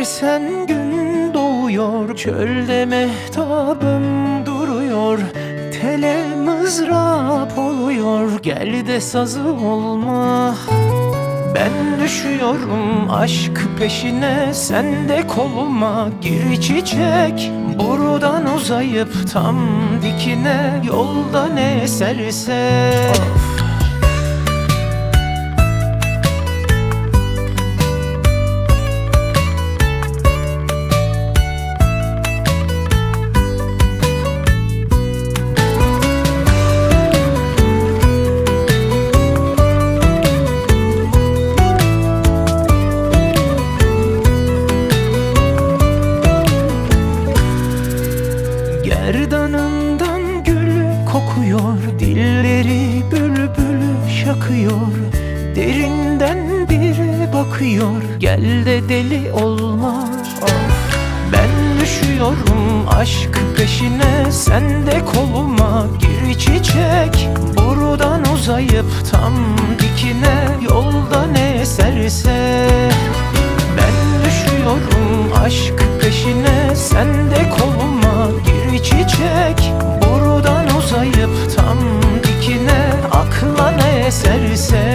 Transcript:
Gidersen gün doğuyor, çölde mehtabım duruyor. Tele mızrap oluyor, gel de sazı olma. Ben düşüyorum aşk peşine, sen de koluma gir çiçek. Buradan uzayıp tam dikine, yolda ne eserse. Gerdanından gül kokuyor, dilleri bülbül şakıyor. Derinden biri bakıyor, gel de deli olma. Ben düşüyorum aşk peşine, sen de koluma gir çiçek. Buradan uzayıp tam dikine, yolda ne eserse. Ben düşüyorum aşk peşine, sen de koluma gir çiçek. Buradan uzayıp tam dikine, akla ne eserse.